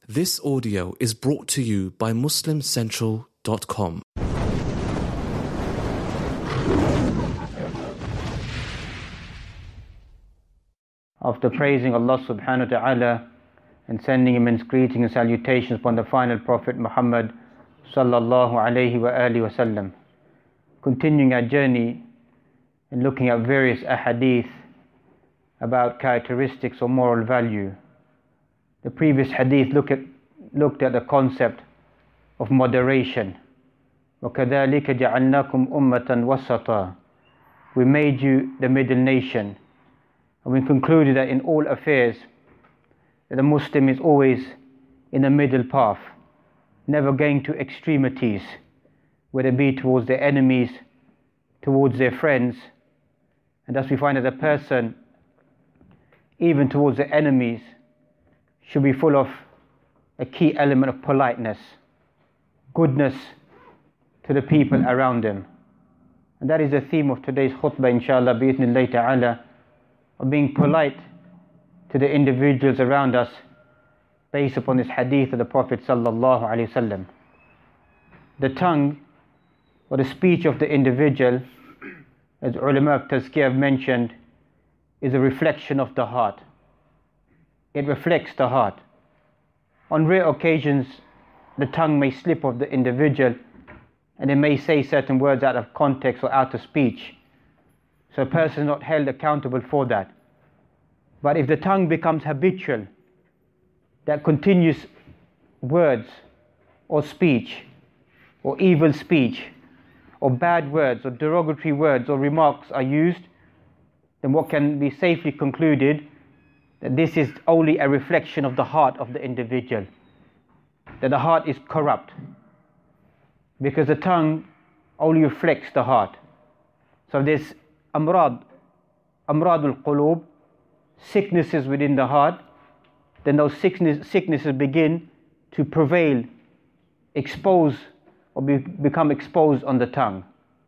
This audio is brought to you by MuslimCentral.com. After praising Allah subhanahu wa ta'ala and sending immense greetings and salutations upon the final Prophet Muhammad sallallahu alayhi wa alihi wa sallam, continuing our journey and looking at various ahadith about characteristics or moral value. The previous hadith looked at the concept of moderation. وَكَذَلِكَ جَعَلْنَاكُمْ أُمَّةً وَسَطًا. We made you the middle nation. And we concluded that in all affairs, that the Muslim is always in the middle path, never going to extremities, whether it be towards their enemies, towards their friends. And thus we find that a person, even towards their enemies, should be full of a key element of politeness, goodness to the people around them. And that is the theme of today's khutbah, inshallah, bi'ithnillahi ta'ala, of being polite to the individuals around us based upon this hadith of the Prophet sallallahu alaihi wasallam. The tongue, or the speech of the individual, as ulama of tazkiyah have mentioned, is a reflection of the heart. It reflects the heart. On rare occasions, the tongue may slip of the individual and it may say certain words out of context or out of speech. So a person is not held accountable for that. But if the tongue becomes habitual, that continuous words or speech or evil speech or bad words or derogatory words or remarks are used, then what can be safely concluded that this is only a reflection of the heart of the individual, that the heart is corrupt, because the tongue only reflects the heart. So there's amradul qulub, sicknesses within the heart, then those sicknesses begin to prevail, expose or become exposed on the tongue.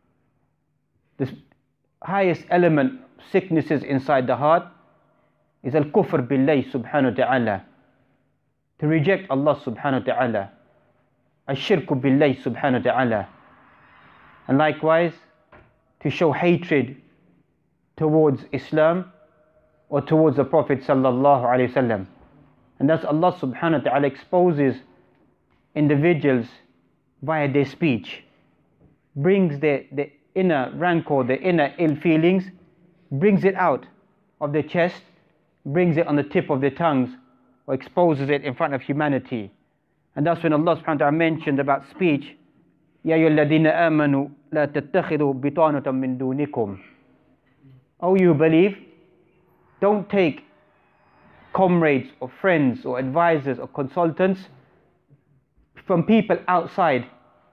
The highest element, sicknesses inside the heart, is al-kufr billahi subhanahu wa ta'ala, to reject Allah subhanahu wa ta'ala, al-shirku billahi subhanahu wa ta'ala, and likewise to show hatred towards Islam or towards the Prophet sallallahu alaihi wasallam. And thus Allah subhanahu wa ta'ala exposes individuals via their speech, brings their inner rancor, their inner ill feelings, brings it out of their chest, brings it on the tip of their tongues, or exposes it in front of humanity. And that's when Allah subhanahu wa ta'ala mentioned about speech, Ya ayyuhalladhina amanu la tattakhidhu bitanatan min dunikum. Oh, you believe, don't take comrades or friends or advisors or consultants from people outside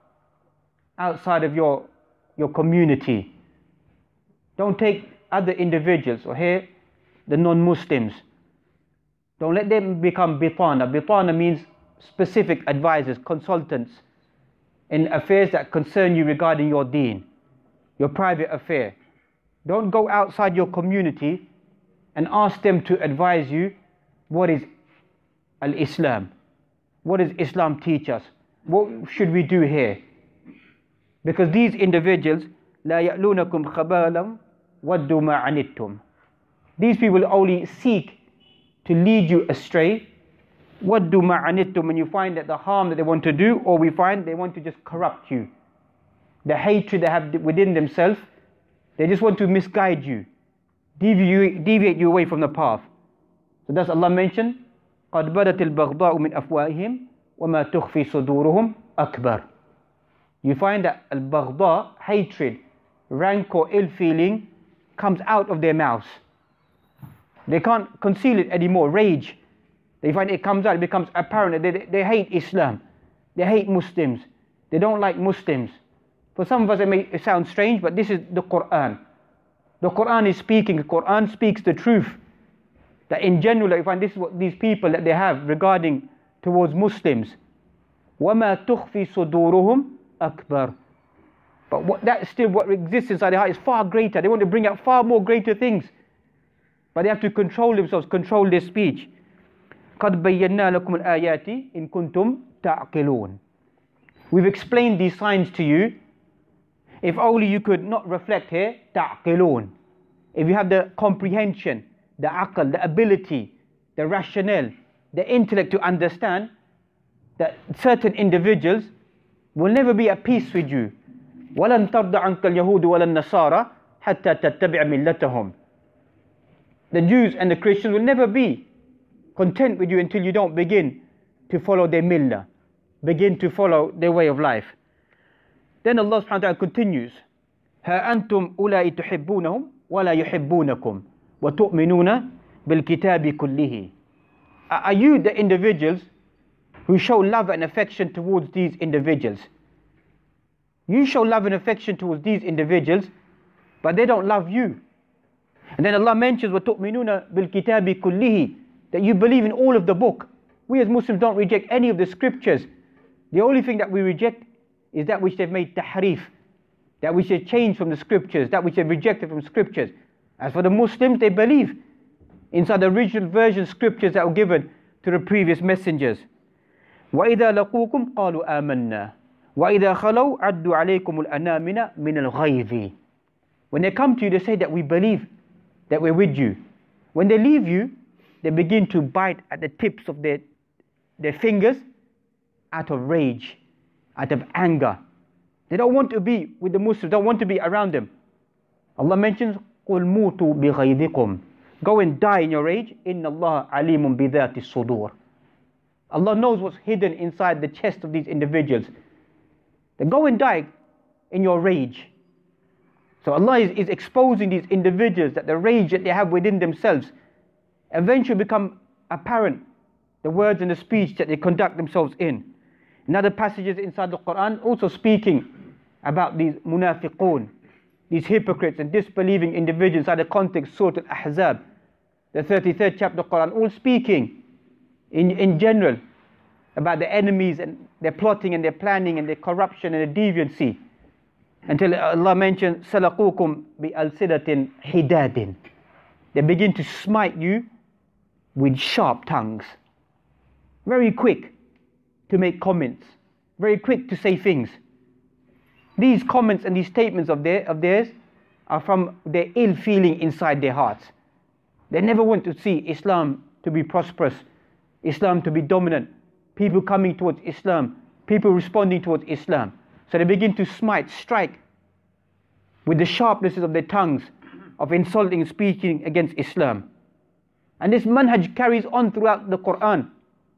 of your community. Don't take other individuals, or here the non-Muslims. Don't let them become bitana. Bitana means specific advisors, consultants in affairs that concern you regarding your deen, your private affair. Don't go outside your community and ask them to advise you what is al-Islam. What does Islam teach us? What should we do here? Because these individuals, لا يألونكم خبالا ودوا ما عنتم. These people only seek to lead you astray. وَدُّوا مَا عَنِتُّمْ. When you find that the harm that they want to do, or we find they want to just corrupt you. The hatred they have within themselves, they just want to misguide you, deviate you away from the path. So that's Allah mentioned, قَدْ بَدَتِ الْبَغْضَاءُ مِنْ أَفْوَاهِهِمْ وَمَا تُخْفِي صُدُورُهُمْ أَكْبَرُ. You find that al-baghda, hatred, rancor, ill feeling, comes out of their mouths. They can't conceal it anymore. Rage, they find it comes out, it becomes apparent that they hate Islam, they hate Muslims, they don't like Muslims. For some of us it may sound strange, but this is the Quran. The Quran is speaking, the Quran speaks the truth. That in general, you find this is what these people that they have regarding towards Muslims. وَمَا تُخْفِي صُدُورُهُمْ أَكْبَرُ. But that's still what exists inside their heart is far greater. They want to bring out far more greater things. But they have to control themselves, control their speech. قَدْ بَيَّنَّا لَكُمُ الْآيَاتِ إِن كُنْتُمْ تَعْقِلُونَ. We've explained these signs to you. If only you could not reflect here, ta'qilun. If you have the comprehension, the aql, the ability, the rationale, the intellect to understand that certain individuals will never be at peace with you. وَلَن تَرْضَ عَنْكَ الْيَهُودُ وَلَا النَّصَارَى حَتَّى تَتَّبِعَ مِلَّتَهُمْ. The Jews and the Christians will never be content with you until you don't begin to follow their millah, begin to follow their way of life. Then Allah subhanahu wa ta'ala continues, هَا أَنْتُمْ أُولَٰئِ تُحِبُّونَهُمْ وَلَا يُحِبُّونَكُمْ وَتُؤْمِنُونَ بِالْكِتَابِ كُلِّهِ. Are you the individuals who show love and affection towards these individuals? You show love and affection towards these individuals, but they don't love you. And then Allah mentions وَتُؤْمِنُونَ بِالْكِتَابِ كُلِّهِ, that you believe in all of the book. We as Muslims don't reject any of the scriptures. The only thing that we reject is that which they've made tahrif, that which they've changed from the scriptures, that which they've rejected from scriptures. As for the Muslims, they believe inside the original version scriptures that were given to the previous messengers. وَإِذَا لَقُوكُمْ قَالُوا آمَنَّا وَإِذَا خَلَوْا عَدُّوا عَلَيْكُمُ الْأَنَامِنَ مِنَ الْغَيْظِ. When they come to you, they say that we believe, that we're with you. When they leave you, they begin to bite at the tips of their fingers out of rage, out of anger. They don't want to be with the Muslims, don't want to be around them. Allah mentions, قُلْ مُوتُوا بِغَيْظِكُمْ. Go and die in your rage. إِنَّ اللَّهَ عَلِيمٌ بِذَاتِ الصُّدُورِ. Allah knows what's hidden inside the chest of these individuals. Then go and die in your rage. So Allah is exposing these individuals that the rage that they have within themselves eventually become apparent, the words and the speech that they conduct themselves in. In other passages inside the Quran also speaking about these munafiqun, these hypocrites and disbelieving individuals inside the context Surah Al-Ahzab, the 33rd chapter of the Quran, all speaking in general about the enemies and their plotting and their planning and their corruption and their deviancy, until Allah mentions salaqukum bi alsidatin hidadin. They begin to smite you with sharp tongues, very quick to make comments, very quick to say things. These comments and these statements of theirs are from their ill feeling inside their hearts. They never want to see Islam to be prosperous, Islam to be dominant, people coming towards Islam, people responding towards Islam. So they begin to strike with the sharpnesses of their tongues of insulting and speaking against Islam. And this manhaj carries on throughout the Quran.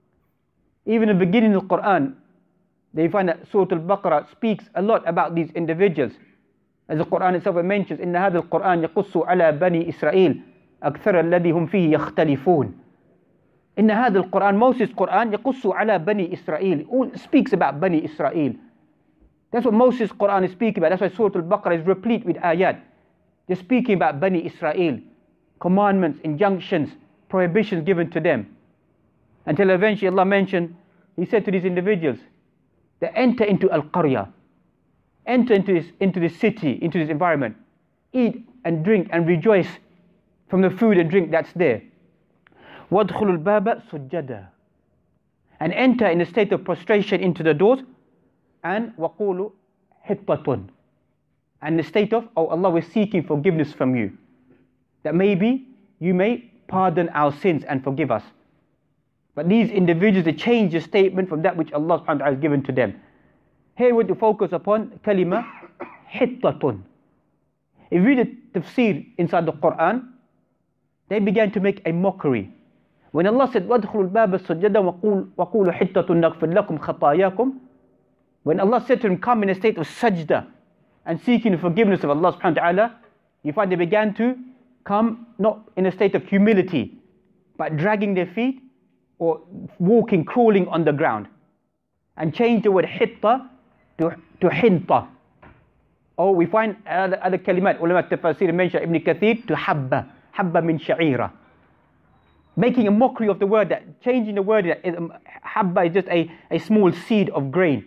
Even in the beginning of the Quran, they find that Surah Al-Baqarah speaks a lot about these individuals. As the Quran itself mentions, إِنَّ هَذَا الْقُرْآنَ يَقُصُّ عَلَى بَنِي إِسْرَائِيلَ أَكْثَرَ الَّذِي هُمْ فِيهِ يَخْتَلِفُونَ. إِنَّ هَذَا الْقُرْآنَ, Moses' Quran, يَقُصُّ عَلى بَنِي إِسْرَائِيلَ, all speaks about Bani Israel. That's what Moses' Quran is speaking about. That's why Surah Al-Baqarah is replete with ayat. They're speaking about Bani Israel, commandments, injunctions, prohibitions given to them. Until eventually Allah mentioned, He said to these individuals, they enter into Al-Qarya, enter into this city, into this environment, eat and drink and rejoice from the food and drink that's there. وَادْخُلُوا الْبَابَ سُجَّدًا, and enter in a state of prostration into the doors, and وَقُولُوا حِطَّةٌ, and the state of, oh Allah, we're seeking forgiveness from you, that maybe you may pardon our sins and forgive us. But these individuals, they change the statement from that which Allah subhanahu wa ta'ala has given to them. Here we want to focus upon kalima hittatun. If you read the tafsir inside the Quran, they began to make a mockery. When Allah said, وَادْخُلُوا الْبَابَ سُجَّدًا وَقُولُوا حِطَّةٌ نَغْفِرْ لَكُمْ خَطَايَاكُمْ, when Allah said to them, come in a state of sajda and seeking the forgiveness of Allah subhanahu wa ta'ala, you find they began to come not in a state of humility, but dragging their feet or walking, crawling on the ground, and change the word hitta to hinta. Or we find other kalimat, ulama tafsir mention Ibn Kathir, to habba min sha'ira, making a mockery of the word, that changing the word, that habba is just a small seed of grain.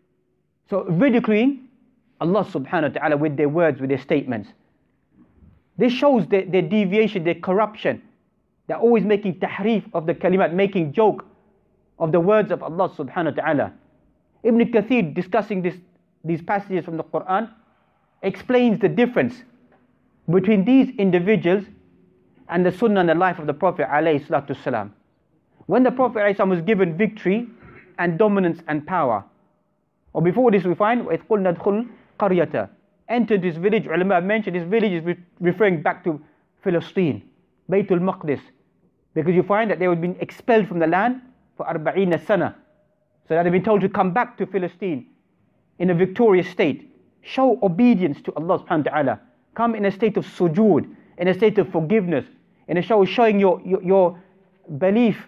So ridiculing Allah subhanahu wa ta'ala with their words, with their statements. This shows their deviation, their corruption, They're always making tahrif of the kalimat, making joke of the words of Allah subhanahu wa ta'ala. Ibn Kathir, discussing these passages from the Quran, explains the difference between these individuals and the sunnah and the life of the Prophet alayhi salatu salam. When the Prophet alayhi salam was given victory and dominance and power, or before this we find, وَإِذْ قُلْنَا ادْخُلْ قَرْيَةً, entered this village. Ulama have mentioned this village is referring back to Palestine, Baytul Maqdis, because you find that they had been expelled from the land for 40 sana. So that they've been told to come back to Palestine in a victorious state. Show obedience to Allah subhanahu wa ta'ala. Come in a state of sujood, in a state of forgiveness, in a showing your belief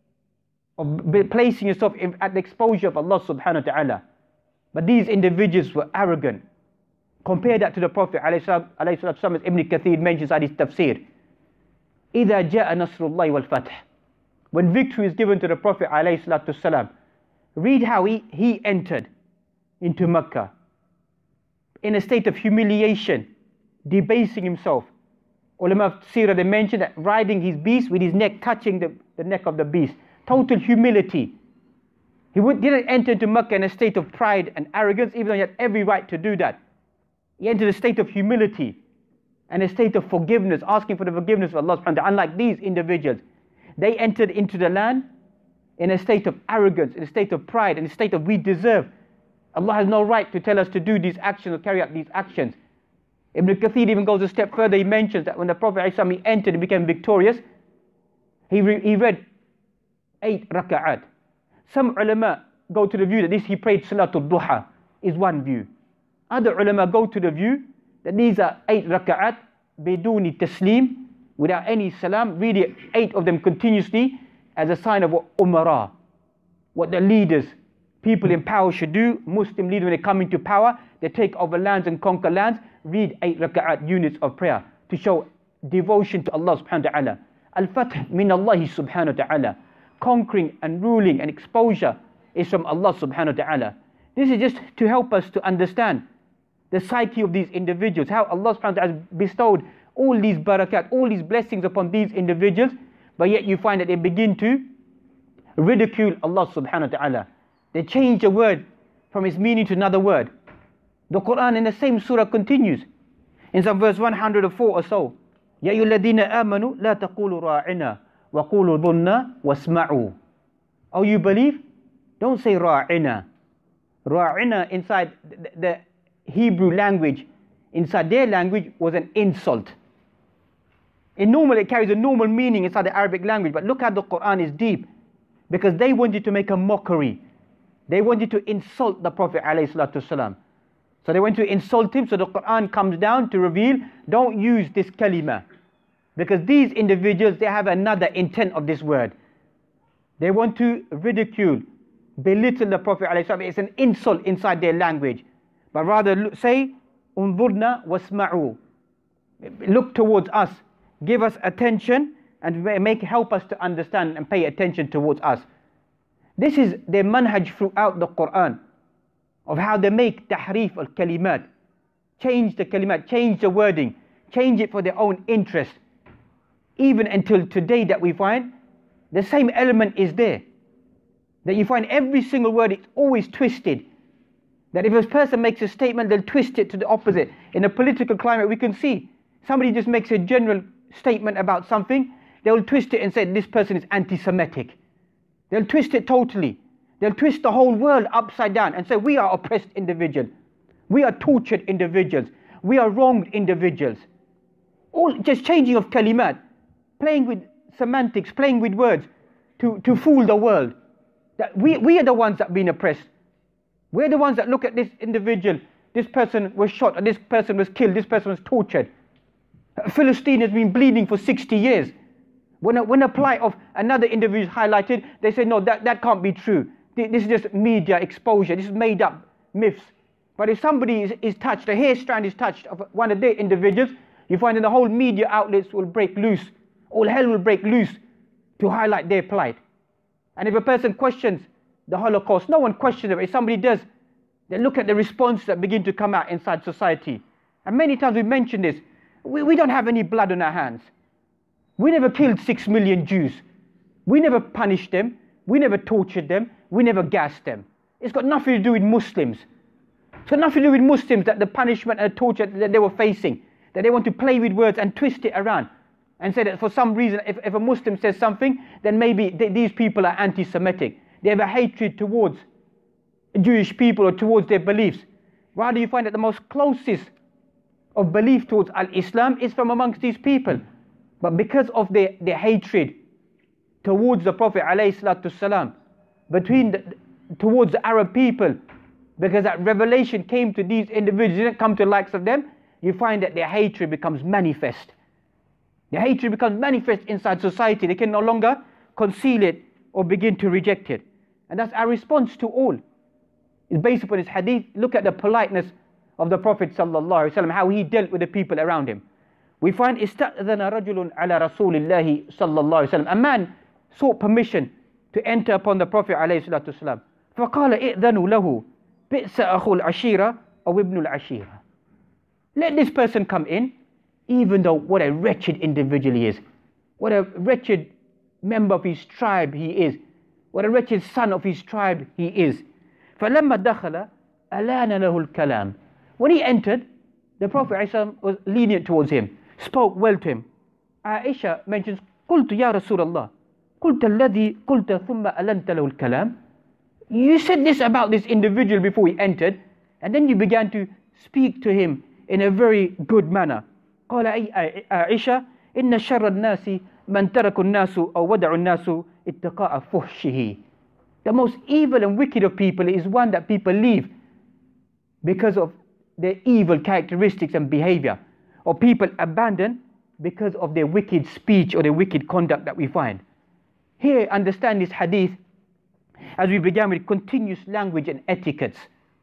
of placing yourself at the exposure of Allah subhanahu wa ta'ala. But these individuals were arrogant. Compare that to the Prophet alayhi salatu, as Ibn Kathir mentions at his tafsir. إِذَا جَاءَ نَصْرُ اللَّهِ وَالْفَتْحِ. When victory is given to the Prophet alayhi salatu salam, read how he entered into Mecca in a state of humiliation, debasing himself. Ulama of Sirah, they mentioned that riding his beast with his neck touching the neck of the beast. Total humility. He didn't enter into Mecca in a state of pride and arrogance, even though he had every right to do that. He entered a state of humility and a state of forgiveness, asking for the forgiveness of Allah subhanahu wa ta'ala. Unlike these individuals, they entered into the land in a state of arrogance, in a state of pride, in a state of we deserve. Allah has no right to tell us to do these actions or carry out these actions. Ibn Kathir even goes a step further. He mentions that when the Prophet ﷺ entered and became victorious, he read 8 raka'at. Some ulama go to the view that he prayed Salatul Duha, is one view. Other ulama go to the view that these are 8 raka'at, biduni taslim, without any salam, read 8 of them continuously as a sign of what umara, what the leaders, people in power should do. Muslim leaders, when they come into power, they take over lands and conquer lands. Read 8 raka'at units of prayer to show devotion to Allah subhanahu wa ta'ala. Al-Fath min Allah subhanahu wa ta'ala. Conquering and ruling and exposure is from Allah subhanahu wa ta'ala. This is just to help us to understand the psyche of these individuals, how Allah subhanahu wa ta'ala has bestowed all these barakat, all these blessings upon these individuals, but yet you find that they begin to ridicule Allah subhanahu wa ta'ala. They change a word from its meaning to another word. The Quran in the same surah continues in some verse 104 or so. Ya ayyuhalladhina amanu la taqulu ra'ina wa qulu dhunna wasma'u. Oh, you believe? Don't say ra'ina. Ra'ina inside the Hebrew language, inside their language, was an insult. It carries a normal meaning inside the Arabic language, but look how the Quran is deep, because they wanted to make a mockery. They wanted to insult the Prophet ﷺ. So they went to insult him, so the Quran comes down to reveal, don't use this kalima. Because these individuals, they have another intent of this word. They want to ridicule, belittle the Prophet ﷺ. It's an insult inside their language. But rather say, unzurna wasma'u. Look towards us, give us attention, and help us to understand and pay attention towards us. This is their manhaj throughout the Quran, of how they make tahrif al-kalimat, change the kalimat, change the wording, change it for their own interest. Even until today that we find, the same element is there. That you find every single word, it's always twisted. That if a person makes a statement, they'll twist it to the opposite. In a political climate, we can see somebody just makes a general statement about something, they'll twist it and say this person is anti-Semitic. They'll twist it totally. They'll twist the whole world upside down and say we are oppressed individuals. We are tortured individuals. We are wronged individuals. All just changing of kalimat, playing with semantics, playing with words to fool the world. That we are the ones that have been oppressed. We're the ones that look at this individual, this person was shot, or this person was killed, this person was tortured. Palestine has been bleeding for 60 years. When a plight of another individual is highlighted, they say, no, that can't be true. This is just media exposure. This is made up myths. But if somebody is touched, a hair strand is touched of one of their individuals, you find that the whole media outlets will break loose. All hell will break loose to highlight their plight. And if a person questions the Holocaust, no one questions it. If somebody does, they look at the responses that begin to come out inside society. And many times we mention this. We don't have any blood on our hands. We never killed 6 million Jews. We never punished them. We never tortured them. We never gassed them. It's got nothing to do with Muslims. It's got nothing to do with Muslims, that the punishment and torture that they were facing, that they want to play with words and twist it around and say that for some reason, if a Muslim says something, then maybe these people are anti-Semitic. They have a hatred towards Jewish people or towards their beliefs. Rather, you find that the most closest of belief towards al-Islam is from amongst these people. But because of their hatred towards the Prophet ﷺ, towards the Arab people, because that revelation came to these individuals, didn't come to the likes of them, you find that their hatred becomes manifest. Their hatred becomes manifest inside society. They can no longer conceal it or begin to reject it. And that's our response to all. It's based upon his hadith. Look at the politeness of the Prophet ﷺ, how he dealt with the people around him. We find استأذن رجل على رسول الله صلى الله عليه وسلم. A man sought permission to enter upon the Prophet عليه الصلاة والسلام. فقال ائذنوا له بئس أخو العشيرة أو ابن العشيرة. Let this person come in, even though what a wretched individual he is, what a wretched member of his tribe he is, what a wretched son of his tribe he is. فلما دخل ألان له الكلام. When he entered, the Prophet ﷺ was lenient towards him, spoke well to him. Aisha mentions, قلت يا رسول الله قلت الذي قلت ثم ألنت له الكلام. You said this about this individual before he entered, and then you began to speak to him in a very good manner. قال أي عائشة إن شر الناس من ترك الناس أو ودع الناس اتقاء فحشه. The most evil and wicked of people is one that people leave because of their evil characteristics and behavior, or people abandon because of their wicked speech or their wicked conduct that we find. Here, understand this hadith as we began with continuous language and etiquettes.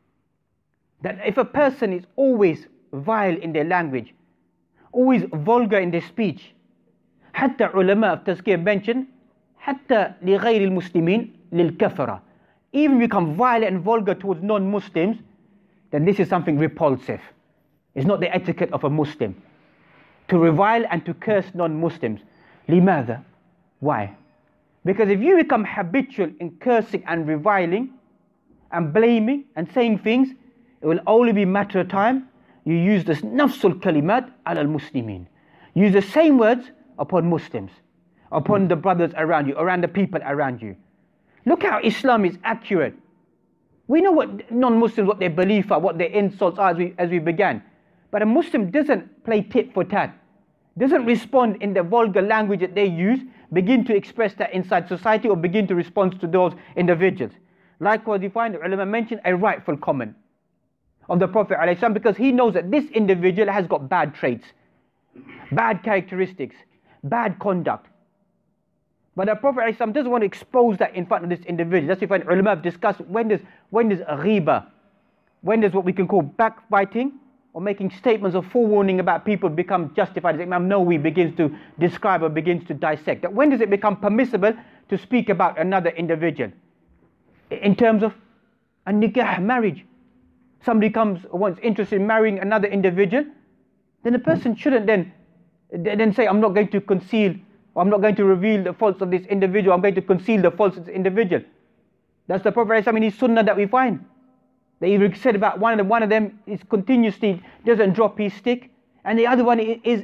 That if a person is always vile in their language, always vulgar in their speech, حتى علماء of tazkiyah mention حتى لغير المسلمين للكفرة, even become violent and vulgar towards non-Muslims, then this is something repulsive. It's not the etiquette of a Muslim to revile and to curse non-Muslims. لماذا? Why? Because if you become habitual in cursing and reviling and blaming and saying things, it will only be a matter of time. You use this nafsul kalimat ala al-muslimin. Use the same words upon Muslims, upon the brothers around you, around the people around you. Look how Islam is accurate. We know what non-Muslims, what their beliefs are, what their insults are as we began. But a Muslim doesn't play tit for tat, doesn't respond in the vulgar language that they use, begin to express that inside society or begin to respond to those individuals. Likewise, you find the ulama mention a rightful comment of the Prophet ﷺ, because he knows that this individual has got bad traits, bad characteristics, bad conduct. But the Prophet ﷺ doesn't want to expose that in front of this individual. That's why ulama have discussed when does ghiba, when does what we can call backbiting or making statements of forewarning about people become justified. As Imam Nawawi begins to describe or begins to dissect, that when does it become permissible to speak about another individual? In terms of a nikah, marriage. Somebody wants interested in marrying another individual, then the person shouldn't then say, I'm not going to conceal, or I'm not going to reveal the faults of this individual, I'm going to conceal the faults of this individual. That's the Prophet in his sunnah that we find. That he said about one of them is continuously doesn't drop his stick, and the other one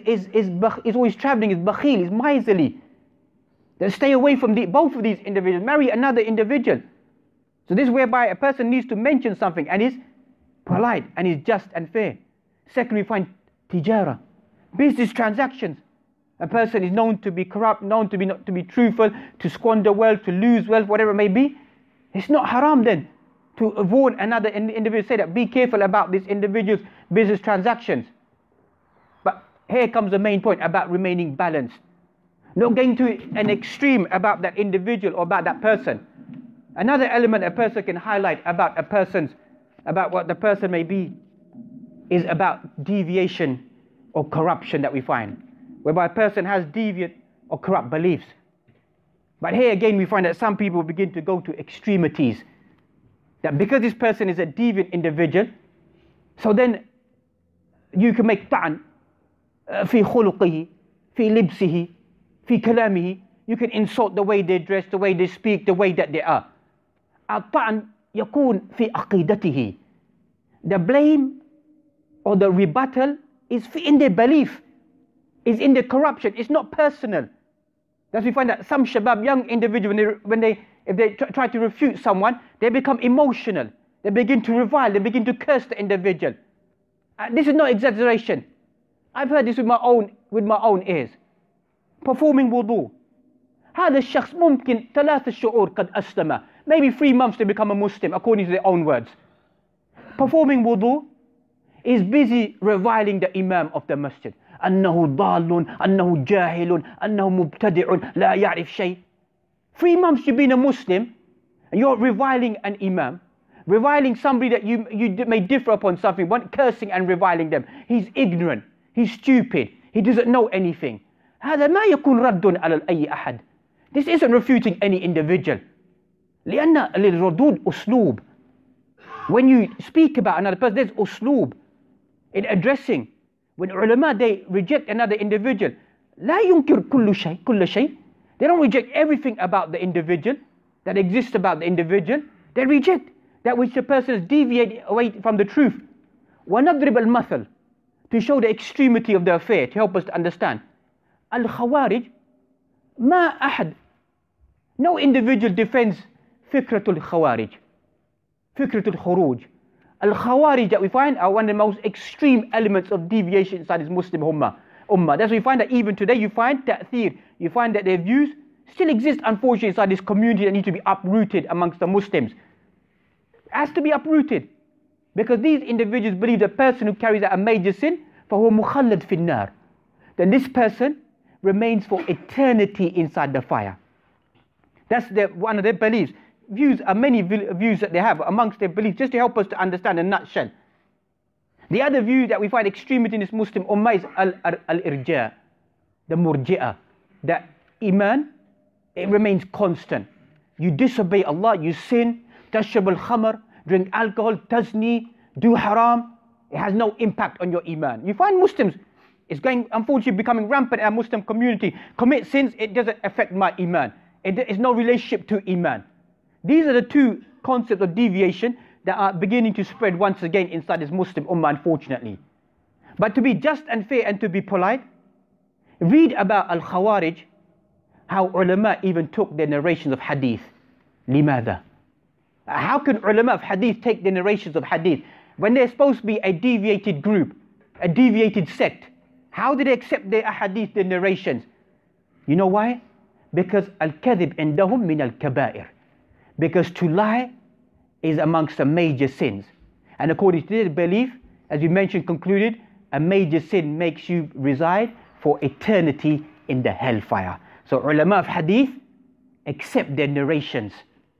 is always traveling, is bakhil, is miserly. Then stay away from both of these individuals, marry another individual. So this is whereby a person needs to mention something and is polite and is just and fair. Second, we find tijara, business transactions. A person is known to be corrupt, known to be not to be truthful, to squander wealth, to lose wealth, whatever it may be. It's not haram then to avoid another individual. Say that, be careful about this individual's business transactions. But here comes the main point about remaining balanced. Not going to an extreme about that individual or about that person. Another element a person can highlight about about what the person may be, is about deviation or corruption that we find, whereby a person has deviant or corrupt beliefs. But here again we find that some people begin to go to extremities, that because this person is a deviant individual, so then you can make ta'an fi khuluqihi, fi libsihi, في كلامه. You can insult the way they dress, the way they speak, the way that they are. الطعن يكون في عقيدته. The blame or the rebuttal is in their belief, is in the corruption. It's not personal. That's we find that some shabab, young individuals, if they try to refute someone, they become emotional. They begin to revile. They begin to curse the individual. This is not exaggeration. I've heard this with my own ears. Performing wudu. هذا الشخص ممكن 3 شهور قد أسلم. Maybe 3 months to become a Muslim, according to their own words. Performing wudu is busy reviling the Imam of the masjid. أنه ضال, أنه جاهل, أنه مبتدع, لا يعرف شيء. 3 months you've been a Muslim, and you're reviling an Imam, reviling somebody that you may differ upon something, cursing and reviling them. He's ignorant, he's stupid, he doesn't know anything. هذا ما يكون رد على أي أحد. This isn't refuting any individual. لأن للردود أسلوب. When you speak about another person, there's أسلوب in addressing. When ulama, they reject another individual, لا ينكر كل شيء. They don't reject everything about the individual that exists about the individual. They reject that which the person has deviated away from the truth. ونضرب المثل, to show the extremity of the affair, to help us to understand. الخوارج ما أحد, no individual defends فكرة الخوارج, فكرة الخروج. Al-Khawarij that we find are one of the most extreme elements of deviation inside this Muslim ummah. That's why we find that even today you find ta'thir, you find that their views still exist unfortunately inside this community that need to be uprooted amongst the Muslims. It has to be uprooted. Because these individuals believe the person who carries out a major sin, فَهُوَ مُخَلَّدْ فِي النَّارِ, then this person remains for eternity inside the fire. That's one of their beliefs. Views are many views that they have amongst their beliefs, just to help us to understand in a nutshell. The other view that we find extremity in this Muslim ummah is al-irja, the murji'ah, that iman, it remains constant. You disobey Allah, you sin, tashrab al-khamr, drink alcohol, tazni, do haram, it has no impact on your iman. You find Muslims, it's going, unfortunately, becoming rampant in our Muslim community. Commit sins, it doesn't affect my iman. It's no relationship to iman. These are the 2 concepts of deviation that are beginning to spread once again inside this Muslim ummah, unfortunately. But to be just and fair and to be polite, read about Al-Khawarij, how ulama even took their narrations of hadith. لماذا? How can ulama of hadith take the narrations of hadith when they're supposed to be a deviated group, a deviated sect? How did they accept their hadith, their narrations? You know why? Because al-kadhib indahum min al-kaba'ir. Because to lie is amongst the major sins. And according to their belief, as we mentioned, concluded, a major sin makes you reside for eternity in the hellfire. So ulama of hadith accept their narrations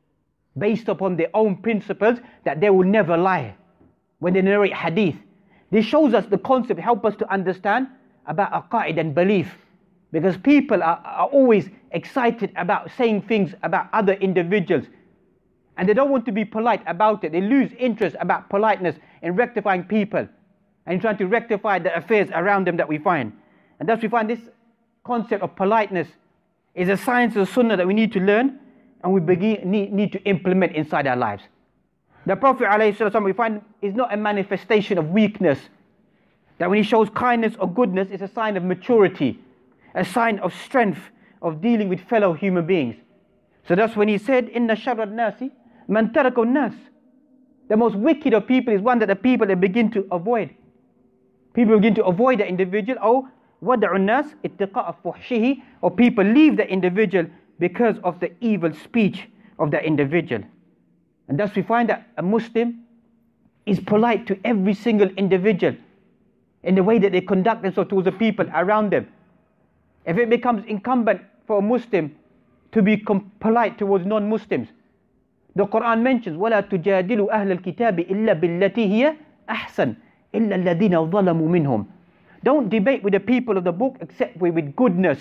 based upon their own principles that they will never lie when they narrate hadith. This shows us the concept, help us to understand about aqaid and belief. Because people are always excited about saying things about other individuals. And they don't want to be polite about it. They lose interest about politeness in rectifying people and trying to rectify the affairs around them that we find. And thus we find this concept of politeness is a science of sunnah that we need to learn and we need to implement inside our lives. The Prophet ﷺ, we find, is not a manifestation of weakness. That when he shows kindness or goodness, it's a sign of maturity, a sign of strength of dealing with fellow human beings. So that's when he said, Inna sharra nasi man taraka nas. The most wicked of people is one that the people they begin to avoid. People begin to avoid the individual. Or wada'u nas ittiqa'a fuhshihi. Or people leave the individual because of the evil speech of the individual. And thus we find that a Muslim is polite to every single individual in the way that they conduct themselves towards the people around them. If it becomes incumbent for a Muslim to be polite towards non-Muslims, the Quran mentions وَلَا تُجَادِلُوا أَهْلَ الْكِتَابِ إِلَّا بِالَّتِي هِيَ أَحْسَنُ إِلَّا الَّذِينَ ظَلَمُوا مِنْهُمْ. Don't debate with the people of the book except with goodness.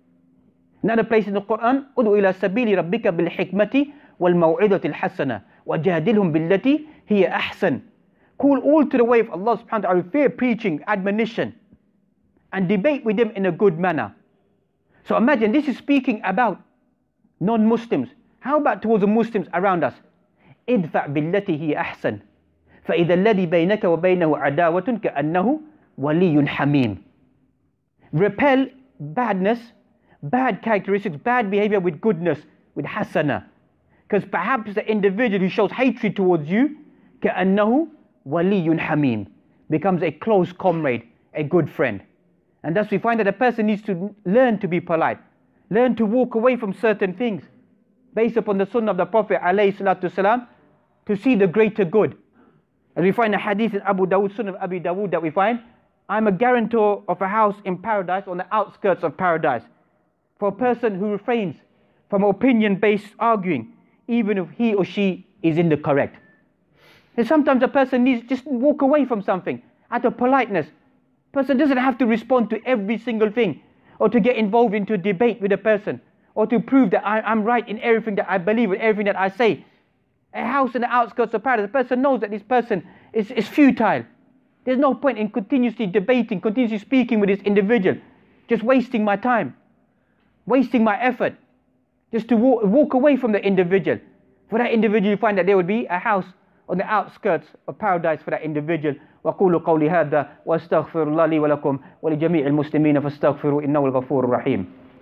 Another place in the Quran, أُدْعُ إِلَى سَبِيلِ رَبِّكَ بِالْحِكْمَةِ وَالْمَوْعِظَةِ الْحَسَنَةِ وَجَادِلْهُمْ بِالَّتِي هِيَ أَحْسَنُ. Call all to the way of Allah subhanahu wa ta'ala with fair preaching, admonition, and debate with them in a good manner. So imagine, this is speaking about non-Muslims. How about towards the Muslims around us? ادفع بالتي هي أحسن فإذا الذي بينك وبينه عداوة كأنه ولي حميم. Repel badness, bad characteristics, bad behavior with goodness, with hasana. Because perhaps the individual who shows hatred towards you, كأنه ولي حميم, becomes a close comrade, a good friend. And thus we find that a person needs to learn to be polite, learn to walk away from certain things, based upon the sunnah of the Prophet ﷺ, to see the greater good. As we find a hadith in Abu Dawud, Sunnah of Abu Dawud, that we find, I'm a guarantor of a house in paradise, on the outskirts of paradise, for a person who refrains from opinion-based arguing, even if he or she is in the correct. And sometimes a person needs just walk away from something out of politeness. A person doesn't have to respond to every single thing, or to get involved into a debate with a person, or to prove that I'm right in everything that I believe, in everything that I say. A house in the outskirts of paradise, the person knows that this person is futile. There's no point in continuously debating, continuously speaking with this individual, just wasting my time, wasting my effort, just to walk away from the individual. For that individual, you find that there would be a house on the outskirts of paradise for that individual. وَقُولُوا قَوْلِي هَذَا وَأَسْتَغْفِرُ اللَّهَ لِي وَلَكُمْ وَلِجَمِيعِ الْمُسْلِمِينَ فَاسْتَغْفِرُوا إِنَّهُ الْغَفُورُ الرَّحِيمُ.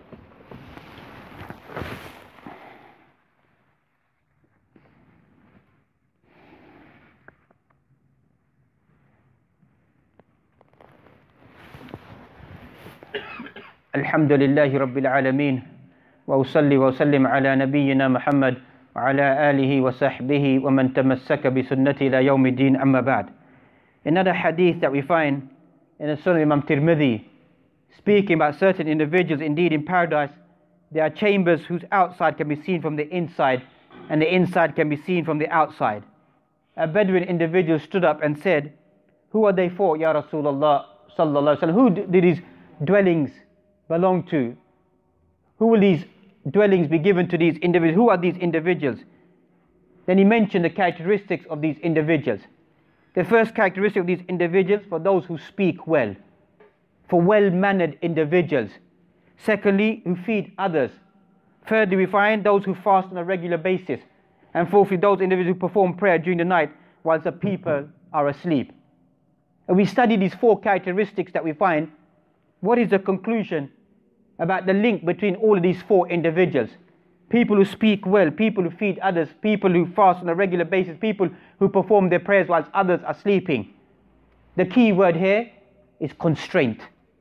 الحمد لله رب العالمين وأصلي وأسلم على نبينا محمد وعلى آله وصحبه ومن تمسك بسنته إلى يوم الدين أما بعد. Another hadith that we find in the Sunnah of Imam Tirmidhi, speaking about certain individuals, indeed in paradise there are chambers whose outside can be seen from the inside, and the inside can be seen from the outside. A Bedouin individual stood up and said, "Who are they for, Ya Rasulullah sallallahu alaihi wasallam? Who do these dwellings belong to? Who will these dwellings be given to these individuals? Who are these individuals?" Then he mentioned the characteristics of these individuals. The first characteristic of these individuals, for those who speak well, for well-mannered individuals. Secondly, who feed others. Thirdly, we find those who fast on a regular basis. And fourthly, those individuals who perform prayer during the night whilst the people are asleep. And we study these four characteristics that we find. What is the conclusion about the link between all of these four individuals? People who speak well, people who feed others, people who fast on a regular basis, people who perform their prayers whilst others are sleeping. The key word here is constraint,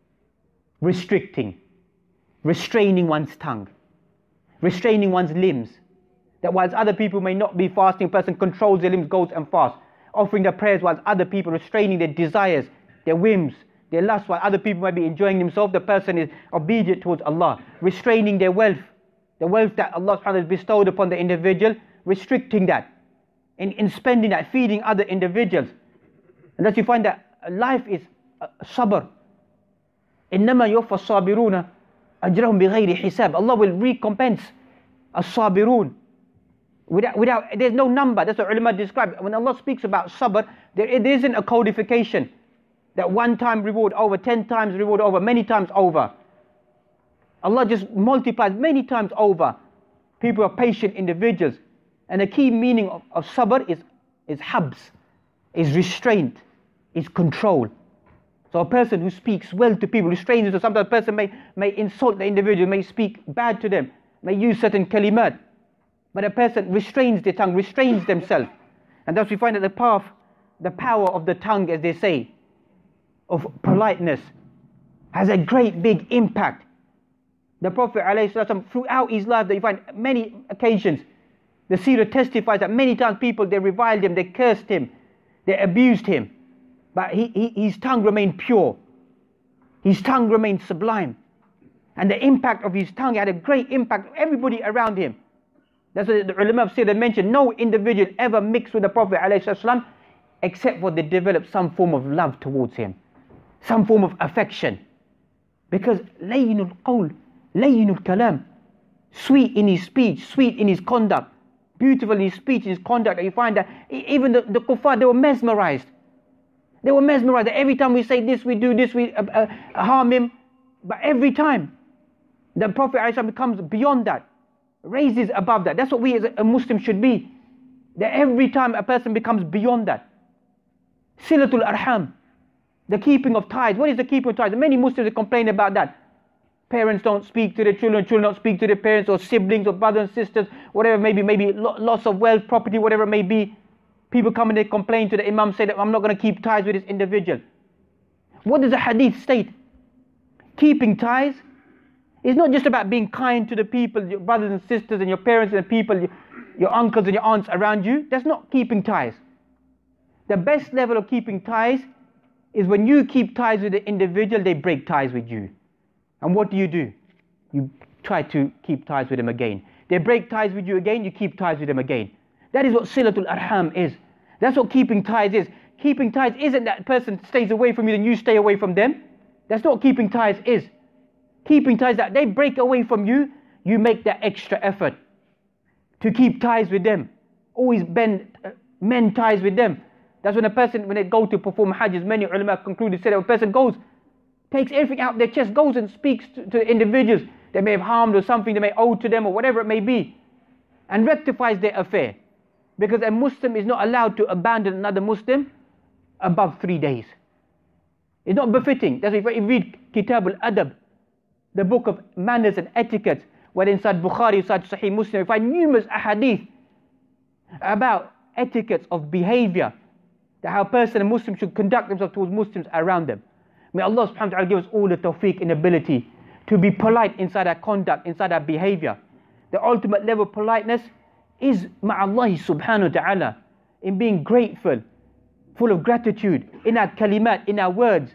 restricting, restraining one's tongue, restraining one's limbs. That whilst other people may not be fasting, a person controls their limbs, goes and fasts, offering their prayers whilst other people restraining their desires, their whims, their lust, while other people might be enjoying themselves. The person is obedient towards Allah, restraining their wealth, the wealth that Allah subhanahu wa ta'ala has bestowed upon the individual, restricting that, in spending that, feeding other individuals. And thus you find that life is sabr. إِنَّمَا يُوَفَّى الصَّابِرُونَ أَجْرَهُمْ بِغَيْرِ حِسَابٍ. Allah will recompense as-sabirun. Without, there's no number. That's what ulama describe. When Allah speaks about sabr, there isn't a codification. That one time reward over, 10 times reward over, many times over. Allah just multiplies many times over. People are patient individuals. And the key meaning of sabr is habs, is restraint, is control. So a person who speaks well to people, restrains them. Sometimes a person may insult the individual, may speak bad to them, may use certain kalimat. But a person restrains their tongue, restrains themselves. And thus we find that the power of the tongue, as they say, of politeness, has a great big impact. The Prophet ﷺ, throughout his life, that you find many occasions, the seerah testifies that many times people, they reviled him, they cursed him, they abused him, but his tongue remained pure, his tongue remained sublime, and the impact of his tongue had a great impact on everybody around him. That's what the ulama of seerah mentioned. No individual ever mixed with the Prophet ﷺ except for they developed some form of love towards him, some form of affection. Because layyinul qawl, layyinul kalam, sweet in his speech, sweet in his conduct, beautiful in his speech, in his conduct, that you find that even the kuffar, they were mesmerized. They were mesmerized that every time we say this, we do this, we harm him. But every time The Prophet ﷺ becomes beyond that, raises above that. That's what we as a Muslim should be. That every time a person becomes beyond that. Silatul Arham, the keeping of ties. What is the keeping of ties? Many Muslims complain about that. Parents don't speak to their children, children don't speak to their parents, or siblings, or brothers and sisters, whatever it may be, maybe loss of wealth, property, whatever it may be. People come and they complain to the Imam, say that I'm not going to keep ties with this individual. What does the hadith state? Keeping ties is not just about being kind to the people, your brothers and sisters and your parents and people, your uncles and your aunts around you. That's not keeping ties. The best level of keeping ties is when you keep ties with the individual, they break ties with you. And what do? You try to keep ties with them again. They break ties with you again, you keep ties with them again. That is what Silatul Arham is. That's what keeping ties is. Keeping ties isn't that person stays away from you and you stay away from them. That's not what keeping ties is. Keeping ties, that they break away from you, you make that extra effort to keep ties with them. Always mend ties with them. That's when a person, when they go to perform Hajj, as many ulama concluded, said that a person goes, takes everything out of their chest, goes and speaks to the individuals they may have harmed or something they may owe to them or whatever it may be, and rectifies their affair. Because a Muslim is not allowed to abandon another Muslim above 3 days. It's not befitting. That's why if you read Kitab al-Adab, the book of manners and etiquette, where inside Bukhari, inside Sahih Muslim, you find numerous ahadith about etiquettes of behavior, that how a person, a Muslim, should conduct themselves towards Muslims around them. May Allah subhanahu wa ta'ala give us all the tawfiq and ability to be polite inside our conduct, inside our behavior. The ultimate level of politeness is ma'allahi subhanahu wa ta'ala, in being grateful, full of gratitude, in our kalimat, in our words.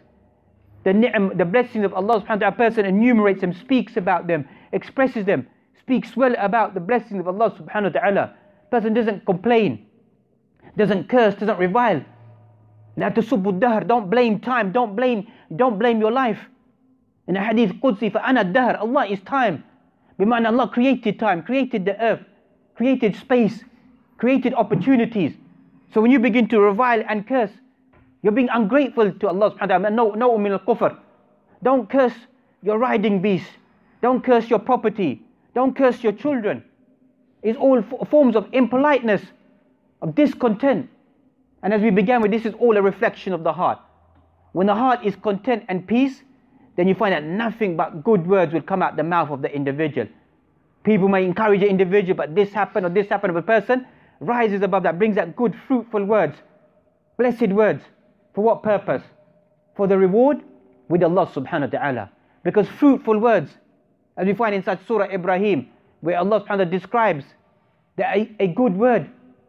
The blessings of Allah subhanahu wa ta'ala, a person enumerates them, speaks about them, expresses them, speaks well about the blessings of Allah subhanahu wa ta'ala. Person doesn't complain, doesn't curse, doesn't revile. La tasubbu dahr, don't blame time, don't blame your life. In the hadith Qudsi, فَأَنَا الدَّهْرِ, Allah is time. Bima'na Allah created time, created the earth, created space, created opportunities. So when you begin to revile and curse, you're being ungrateful to Allah subhanahu wa ta'ala. No min al-kufr. Don't curse your riding beast. Don't curse your property. Don't curse your children. It's all forms of impoliteness, of discontent. And as we began with, this is all a reflection of the heart. When the heart is content and peace, then you find that nothing but good words will come out the mouth of the individual. People may encourage the individual, but this happened or this happened. But a person rises above that, brings out good, fruitful words, blessed words. For what purpose? For the reward with Allah subhanahu wa ta'ala. Because fruitful words, as we find inside Surah Ibrahim, where Allah subhanahu wa ta'ala describes that a good word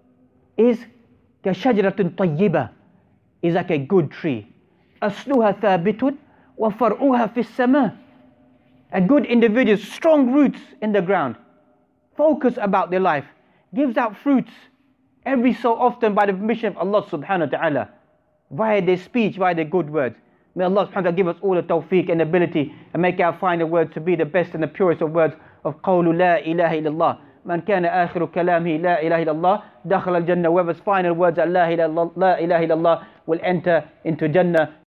is كَشَجْرَةٌ طَيِّبَةٌ, is like a good tree. أَصْلُهَا ثَابِتٌ وَفَرْعُهَا فِي السَّمَاءِ. A good individual, strong roots in the ground, focus about their life, gives out fruits every so often by the permission of Allah subhanahu wa ta'ala, via their speech, via their good words. May Allah subhanahu wa ta'ala give us all the tawfiq and ability and make our final words to be the best and the purest of words of قَوْلُ لَا إِلَهَ إِلَّا اللَّهِ مَنْ كَانَ آخِرُ كَلَامِهِ لَا إِلَهَ إِلَّا اللَّهِ دَخَلَ الْجَنَّةِ. Whoever's final words are La ilaha illallah will enter into Jannah.